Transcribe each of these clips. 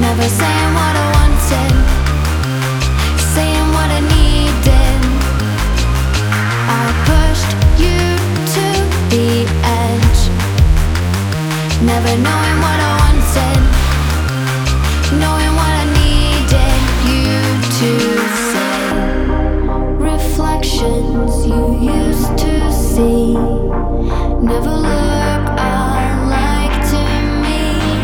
Never saying what I wanted, saying what I needed. I pushed you to the edge, never knowing what I wanted, knowing what I needed you to say. Reflections you used to see never look alike to me.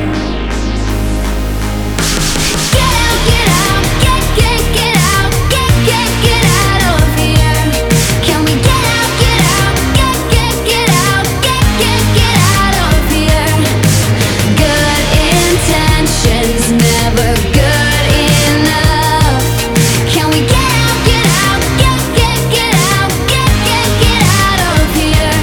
Get out, get out, get out, get out of here. Can we get out, get out, get out, get out of here? Good intentions, never good enough. Can we get out, get out, get out, get out of here?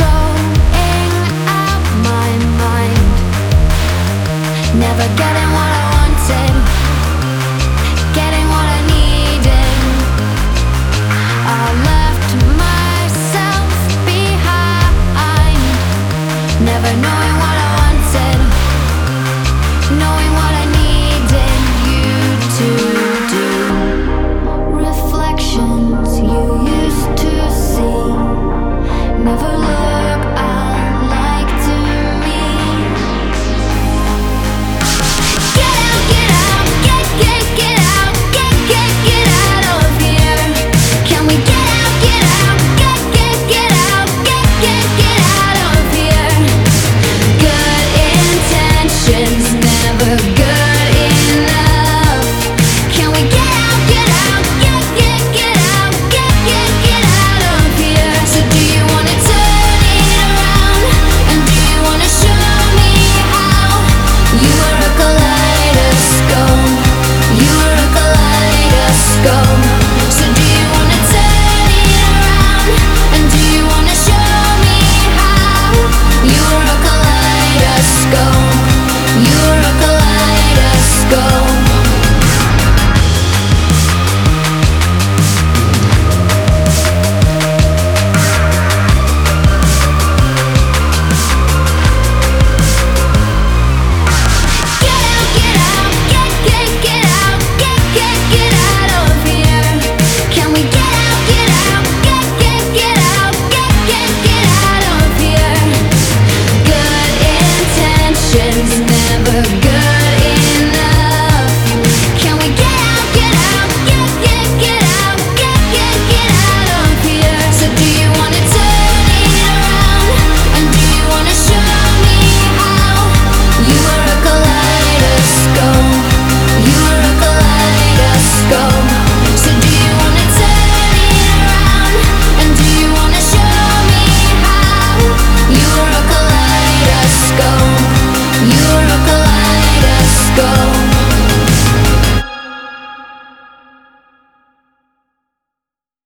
Going out my mind, never getting what